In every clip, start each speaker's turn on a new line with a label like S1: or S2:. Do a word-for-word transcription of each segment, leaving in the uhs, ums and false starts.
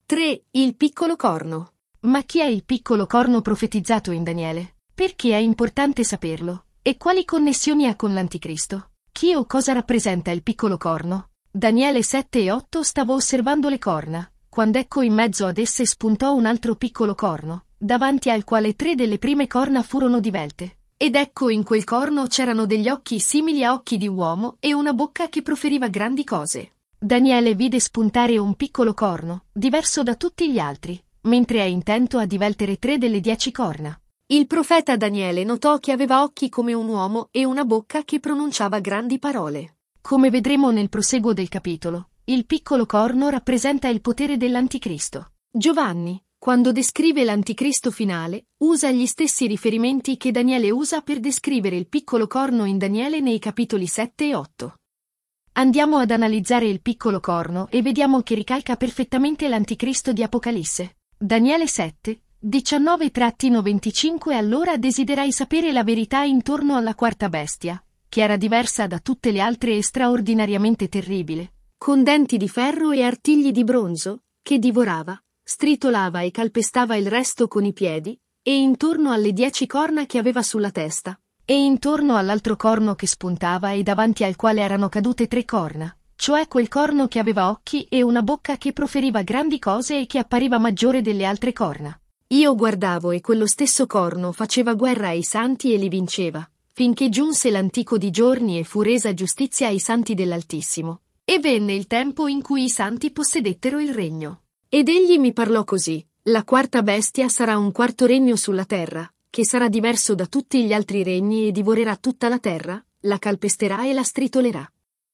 S1: tre. Il piccolo corno.
S2: Ma chi è il piccolo corno profetizzato in Daniele? Perché è importante saperlo? E quali connessioni ha con l'Anticristo? Chi o cosa rappresenta il piccolo corno? Daniele sette e otto. Stavo osservando le corna, quando ecco in mezzo ad esse spuntò un altro piccolo corno, davanti al quale tre delle prime corna furono divelte. Ed ecco in quel corno c'erano degli occhi simili a occhi di uomo e una bocca che proferiva grandi cose. Daniele vide spuntare un piccolo corno, diverso da tutti gli altri, mentre è intento a diveltere tre delle dieci corna.
S1: Il profeta Daniele notò che aveva occhi come un uomo e una bocca che pronunciava grandi parole.
S2: Come vedremo nel proseguo del capitolo, il piccolo corno rappresenta il potere dell'Anticristo.
S1: Giovanni, quando descrive l'Anticristo finale, usa gli stessi riferimenti che Daniele usa per descrivere il piccolo corno in Daniele nei capitoli sette e otto.
S2: Andiamo ad analizzare il piccolo corno e vediamo che ricalca perfettamente l'Anticristo di Apocalisse. Daniele sette, diciannove venticinque. Allora desiderai sapere la verità intorno alla quarta bestia, che era diversa da tutte le altre e straordinariamente terribile,
S1: con denti di ferro e artigli di bronzo, che divorava, stritolava e calpestava il resto con i piedi, e intorno alle dieci corna che aveva sulla testa,
S2: e intorno all'altro corno che spuntava e davanti al quale erano cadute tre corna, cioè quel corno che aveva occhi e una bocca che proferiva grandi cose e che appariva maggiore delle altre corna.
S1: Io guardavo e quello stesso corno faceva guerra ai santi e li vinceva, finché giunse l'antico di giorni e fu resa giustizia ai santi dell'Altissimo. E venne il tempo in cui i santi possedettero il regno. Ed egli mi parlò così: la quarta bestia sarà un quarto regno sulla terra, che sarà diverso da tutti gli altri regni e divorerà tutta la terra, la calpesterà e la stritolerà.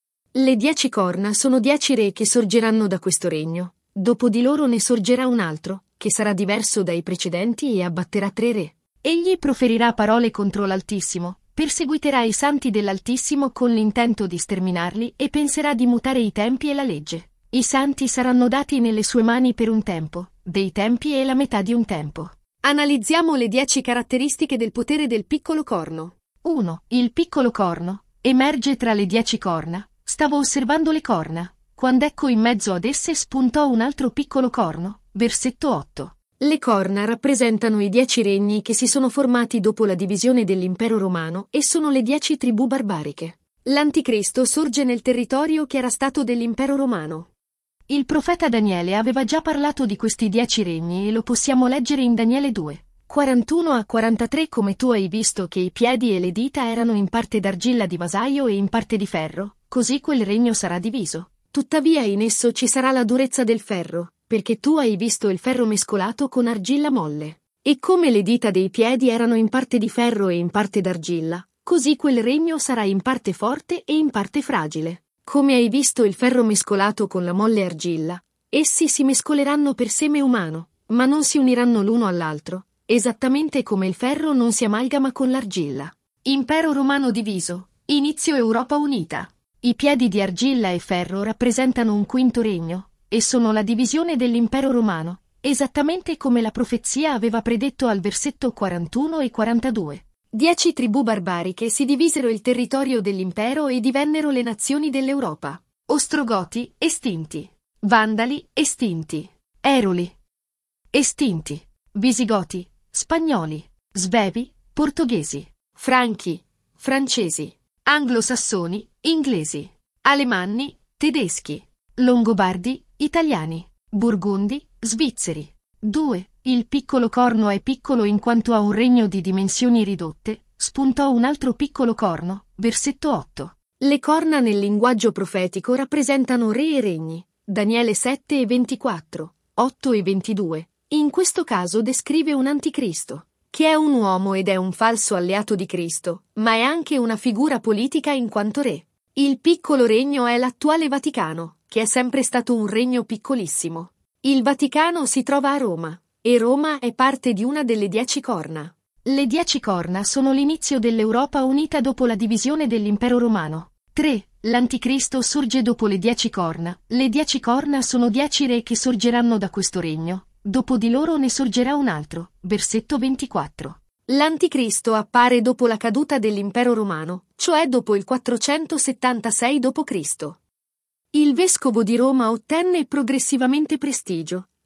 S1: Le dieci corna sono dieci re che sorgeranno da questo regno, dopo di loro ne sorgerà un altro, che sarà diverso dai precedenti e abbatterà tre re.
S2: Egli proferirà parole contro l'Altissimo, perseguiterà i santi dell'Altissimo con l'intento di sterminarli e penserà di mutare i tempi e la legge. I santi saranno dati nelle sue mani per un tempo, dei tempi e la metà di un tempo.
S1: Analizziamo le dieci caratteristiche del potere del piccolo corno.
S2: uno. Il piccolo corno emerge tra le dieci corna. Stavo osservando le corna, quando ecco in mezzo ad esse spuntò un altro piccolo corno. Versetto otto.
S1: Le corna rappresentano i dieci regni che si sono formati dopo la divisione dell'impero romano e sono le dieci tribù barbariche. L'Anticristo sorge nel territorio che era stato dell'impero romano.
S2: Il profeta Daniele aveva già parlato di questi dieci regni e lo possiamo leggere in Daniele due, quarantuno a quarantatré. Come tu hai visto che i piedi e le dita erano in parte d'argilla di vasaio e in parte di ferro, così quel regno sarà diviso.
S1: Tuttavia in esso ci sarà la durezza del ferro, perché tu hai visto il ferro mescolato con argilla molle. E come le dita dei piedi erano in parte di ferro e in parte d'argilla, così quel regno sarà in parte forte e in parte fragile. Come hai visto il ferro mescolato con la molle argilla, essi si mescoleranno per seme umano, ma non si uniranno l'uno all'altro, esattamente come il ferro non si amalgama con l'argilla.
S2: Impero romano diviso, inizio Europa unita. I piedi di argilla e ferro rappresentano un quinto regno, e sono la divisione dell'impero romano, esattamente come la profezia aveva predetto al versetto quarantuno e quarantadue.
S1: Dieci tribù barbariche si divisero il territorio dell'impero e divennero le nazioni dell'Europa.
S2: Ostrogoti, estinti. Vandali, estinti. Eruli, estinti. Visigoti, spagnoli. Svevi, portoghesi.
S1: Franchi, francesi.
S2: Anglosassoni, inglesi. Alemanni, tedeschi. Longobardi, italiani. Burgundi, svizzeri. due. Il piccolo corno è piccolo in quanto ha un regno di dimensioni ridotte. Spuntò un altro piccolo corno. Versetto otto.
S1: Le corna nel linguaggio profetico rappresentano re e regni. Daniele sette e ventiquattro, otto e ventidue. In questo caso descrive un anticristo, che è un uomo ed è un falso alleato di Cristo, ma è anche una figura politica in quanto re. Il piccolo regno è l'attuale Vaticano, che è sempre stato un regno piccolissimo. Il Vaticano si trova a Roma, e Roma è parte di una delle dieci corna.
S2: Le dieci corna sono l'inizio dell'Europa unita dopo la divisione dell'impero romano. tre. L'Anticristo sorge dopo le dieci corna. Le dieci corna sono dieci re che sorgeranno da questo regno. Dopo di loro ne sorgerà un altro. Versetto ventiquattro.
S1: L'Anticristo appare dopo la caduta dell'impero romano, cioè dopo il quattrocentosettantasei dopo Cristo. Il vescovo di Roma ottenne progressivamente prestigio,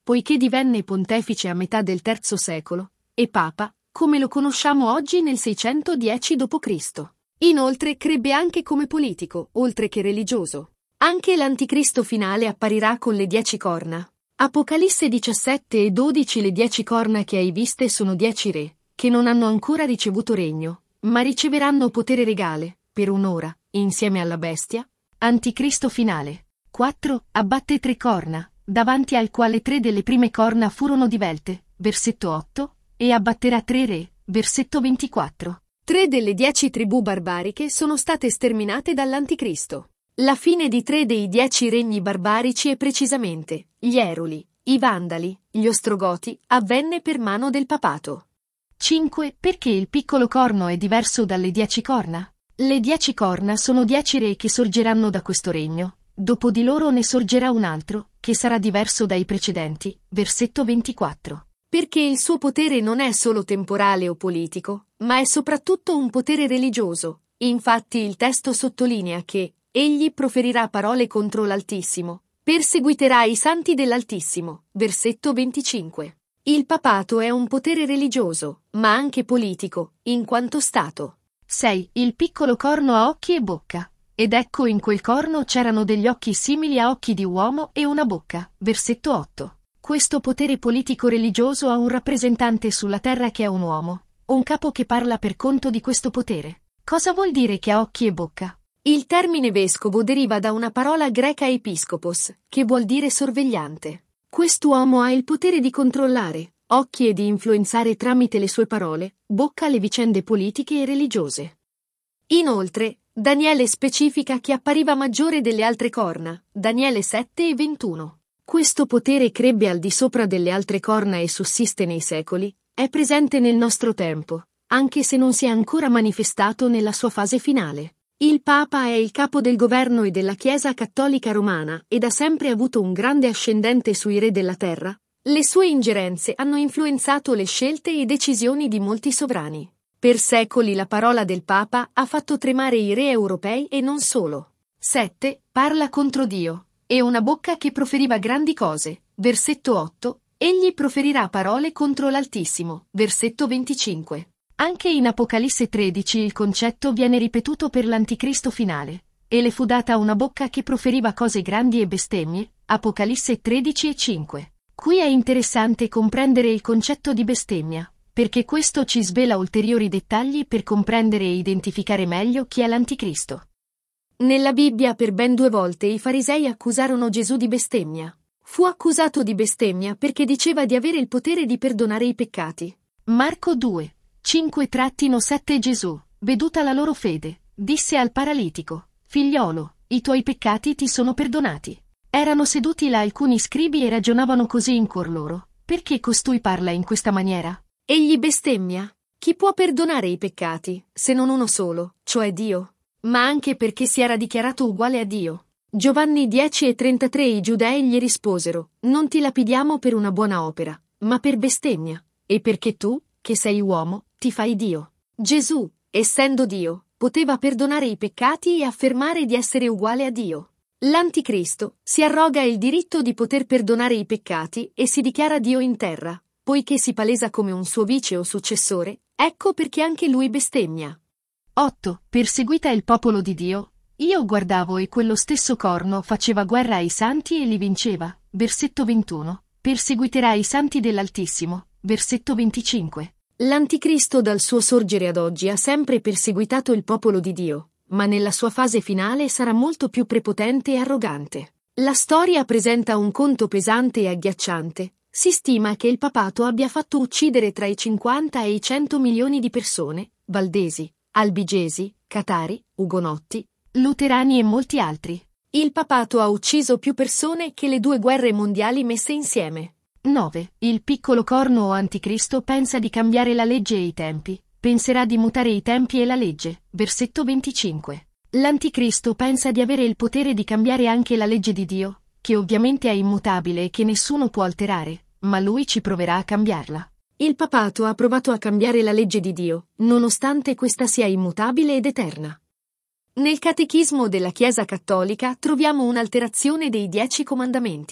S1: poiché divenne pontefice a metà del terzo secolo, e papa, come lo conosciamo oggi nel seicentodieci dopo Cristo Inoltre crebbe anche come politico, oltre che religioso. Anche l'anticristo finale apparirà con le dieci corna. Apocalisse diciassette e dodici. Le dieci corna che hai viste sono dieci re, che non hanno ancora ricevuto regno, ma riceveranno potere regale, per un'ora, insieme alla bestia.
S2: Anticristo finale. quattro. Abbatte tre corna, davanti al quale tre delle prime corna furono divelte, versetto otto, e abbatterà tre re, versetto ventiquattro.
S1: Tre delle dieci tribù barbariche sono state sterminate dall'anticristo. La fine di tre dei dieci regni barbarici e precisamente gli Eruli, i Vandali, gli Ostrogoti, avvenne per mano del papato.
S2: cinque. Perché il piccolo corno è diverso dalle dieci corna? Le dieci corna sono dieci re che sorgeranno da questo regno. Dopo di loro ne sorgerà un altro, che sarà diverso dai precedenti, versetto ventiquattro.
S1: Perché il suo potere non è solo temporale o politico, ma è soprattutto un potere religioso. Infatti il testo sottolinea che egli proferirà parole contro l'Altissimo, perseguiterà i santi dell'Altissimo, versetto venticinque. Il papato è un potere religioso, ma anche politico, in quanto Stato.
S2: sei. Il piccolo corno ha occhi e bocca. Ed ecco in quel corno c'erano degli occhi simili a occhi di uomo e una bocca, versetto otto. Questo potere politico-religioso ha un rappresentante sulla terra che è un uomo, un capo che parla per conto di questo potere. Cosa vuol dire che ha occhi e bocca?
S1: Il termine vescovo deriva da una parola greca episcopos, che vuol dire sorvegliante. Quest'uomo ha il potere di controllare, occhi e di influenzare tramite le sue parole, bocca le vicende politiche e religiose. Inoltre, Daniele specifica che appariva maggiore delle altre corna, Daniele sette e ventuno. Questo potere crebbe al di sopra delle altre corna e sussiste nei secoli, è presente nel nostro tempo, anche se non si è ancora manifestato nella sua fase finale. Il Papa è il capo del governo e della Chiesa cattolica romana ed ha sempre avuto un grande ascendente sui re della terra. Le sue ingerenze hanno influenzato le scelte e decisioni di molti sovrani. Per secoli la parola del Papa ha fatto tremare i re europei e non solo. sette. Parla contro Dio. E una bocca che proferiva grandi cose. Versetto otto. Egli proferirà parole contro l'Altissimo. Versetto venticinque.
S2: Anche in Apocalisse tredici il concetto viene ripetuto per l'anticristo finale. E le fu data una bocca che proferiva cose grandi e bestemmie. Apocalisse tredici e cinque. Qui è interessante comprendere il concetto di bestemmia, perché questo ci svela ulteriori dettagli per comprendere e identificare meglio chi è l'anticristo.
S1: Nella Bibbia per ben due volte i farisei accusarono Gesù di bestemmia. Fu accusato di bestemmia perché diceva di avere il potere di perdonare i peccati.
S2: Marco due, cinque sette. Gesù, veduta la loro fede, disse al paralitico: Figliolo, i tuoi peccati ti sono perdonati. Erano seduti là alcuni scribi e ragionavano così in cuor loro: perché costui parla in questa maniera?
S1: Egli bestemmia. Chi può perdonare i peccati, se non uno solo, cioè Dio? Ma anche perché si era dichiarato uguale a Dio. Giovanni dieci e trentatré. I giudei gli risposero: non ti lapidiamo per una buona opera, ma per bestemmia, e perché tu, che sei uomo, ti fai Dio. Gesù, essendo Dio, poteva perdonare i peccati e affermare di essere uguale a Dio. L'anticristo si arroga il diritto di poter perdonare i peccati e si dichiara Dio in terra, poiché si palesa come un suo vice o successore, ecco perché anche lui bestemmia.
S2: otto. Perseguita il popolo di Dio. Io guardavo e quello stesso corno faceva guerra ai santi e li vinceva. Versetto ventuno. Perseguiterà i santi dell'Altissimo. Versetto venticinque.
S1: L'anticristo dal suo sorgere ad oggi ha sempre perseguitato il popolo di Dio, ma nella sua fase finale sarà molto più prepotente e arrogante. La storia presenta un conto pesante e agghiacciante. Si stima che il papato abbia fatto uccidere tra i cinquanta e i cento milioni di persone, valdesi, albigesi, catari, ugonotti,
S2: luterani e molti altri.
S1: Il papato ha ucciso più persone che le due guerre mondiali messe insieme.
S2: nove. Il piccolo corno o anticristo pensa di cambiare la legge e i tempi. Penserà di mutare i tempi e la legge. Versetto venticinque. L'anticristo pensa di avere il potere di cambiare anche la legge di Dio, che ovviamente è immutabile e che nessuno può alterare, ma lui ci proverà a cambiarla.
S1: Il papato ha provato a cambiare la legge di Dio, nonostante questa sia immutabile ed eterna. Nel Catechismo della Chiesa Cattolica troviamo un'alterazione dei Dieci Comandamenti.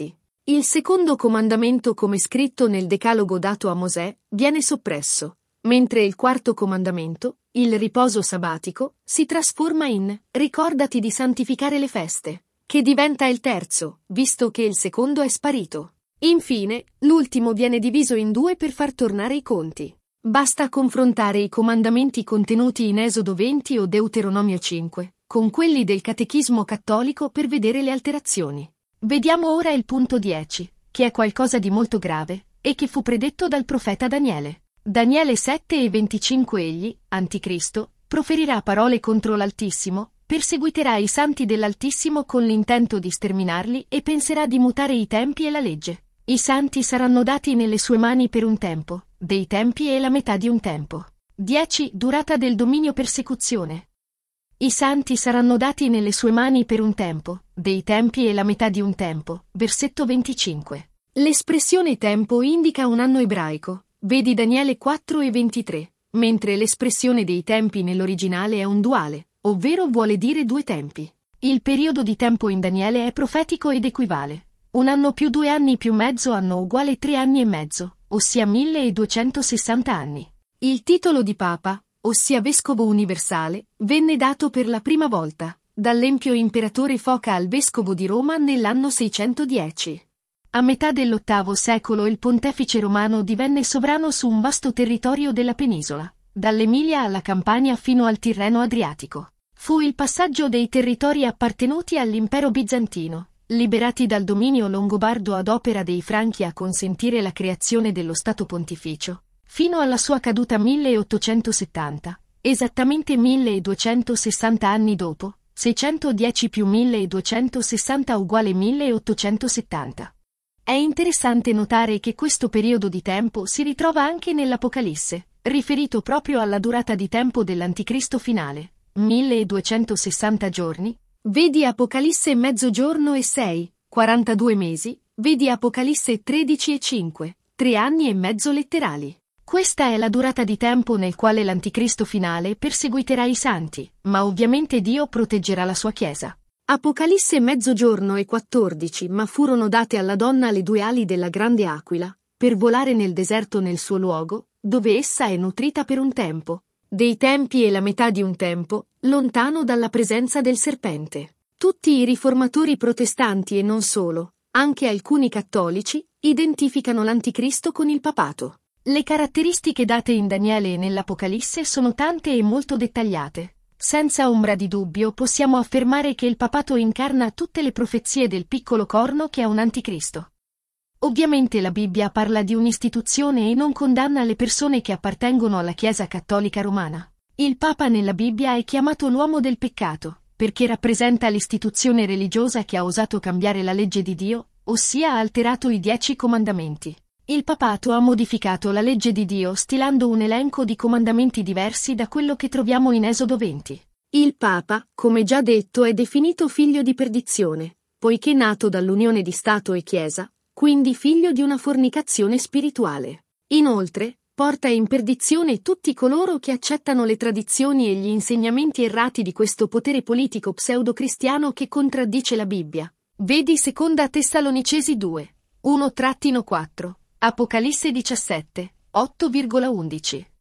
S1: Il secondo comandamento, come scritto nel decalogo dato a Mosè, viene soppresso, mentre il quarto comandamento, il riposo sabbatico, si trasforma in ricordati di santificare le feste, che diventa il terzo, visto che il secondo è sparito. Infine, l'ultimo viene diviso in due per far tornare i conti. Basta confrontare i comandamenti contenuti in Esodo venti o Deuteronomio cinque, con quelli del Catechismo cattolico per vedere le alterazioni. Vediamo ora il punto dieci, che è qualcosa di molto grave, e che fu predetto dal profeta Daniele. Daniele sette e venticinque. Egli, Anticristo, proferirà parole contro l'Altissimo, perseguiterà i santi dell'Altissimo con l'intento di sterminarli e penserà di mutare i tempi e la legge. I santi saranno dati nelle sue mani per un tempo, dei tempi e la metà di un tempo. dieci. Durata del dominio persecuzione. I santi saranno dati nelle sue mani per un tempo, dei tempi e la metà di un tempo. Versetto venticinque. L'espressione tempo indica un anno ebraico, vedi Daniele quattro e ventitré, mentre l'espressione dei tempi nell'originale è un duale, ovvero vuole dire due tempi. Il periodo di tempo in Daniele è profetico ed equivale. Un anno più due anni più mezzo anno uguale tre anni e mezzo, ossia milleduecentosessanta anni. Il titolo di Papa, ossia Vescovo universale, venne dato per la prima volta, dall'empio imperatore Foca al vescovo di Roma nell'anno seicentodieci. A metà dell'ottavo secolo il pontefice romano divenne sovrano su un vasto territorio della penisola, dall'Emilia alla Campania fino al Tirreno Adriatico. Fu il passaggio dei territori appartenuti all'impero bizantino, liberati dal dominio longobardo ad opera dei Franchi, a consentire la creazione dello Stato Pontificio, fino alla sua caduta milleottocentosettanta, esattamente milleduecentosessanta anni dopo, seicentodieci più milleduecentosessanta uguale milleottocentosettanta. È interessante notare che questo periodo di tempo si ritrova anche nell'Apocalisse, riferito proprio alla durata di tempo dell'Anticristo finale, milleduecentosessanta giorni, vedi Apocalisse mezzogiorno e sei, quarantadue mesi, vedi Apocalisse tredici e cinque, tre anni e mezzo letterali. Questa è la durata di tempo nel quale l'Anticristo finale perseguiterà i santi, ma ovviamente Dio proteggerà la sua Chiesa. Apocalisse mezzogiorno e quattordici. Ma furono date alla donna le due ali della grande aquila, per volare nel deserto nel suo luogo, dove essa è nutrita per un tempo, dei tempi e la metà di un tempo, lontano dalla presenza del serpente. Tutti i riformatori protestanti e non solo, anche alcuni cattolici, identificano l'Anticristo con il papato. Le caratteristiche date in Daniele e nell'Apocalisse sono tante e molto dettagliate. Senza ombra di dubbio possiamo affermare che il papato incarna tutte le profezie del piccolo corno che è un anticristo. Ovviamente la Bibbia parla di un'istituzione e non condanna le persone che appartengono alla Chiesa cattolica romana. Il Papa nella Bibbia è chiamato l'uomo del peccato, perché rappresenta l'istituzione religiosa che ha osato cambiare la legge di Dio, ossia ha alterato i dieci comandamenti. Il papato ha modificato la legge di Dio stilando un elenco di comandamenti diversi da quello che troviamo in Esodo venti. Il Papa, come già detto, è definito figlio di perdizione, poiché nato dall'unione di Stato e Chiesa, quindi figlio di una fornicazione spirituale. Inoltre, porta in perdizione tutti coloro che accettano le tradizioni e gli insegnamenti errati di questo potere politico pseudo-cristiano che contraddice la Bibbia. Vedi Seconda Tessalonicesi due, uno quattro. Apocalisse diciassette, otto undici.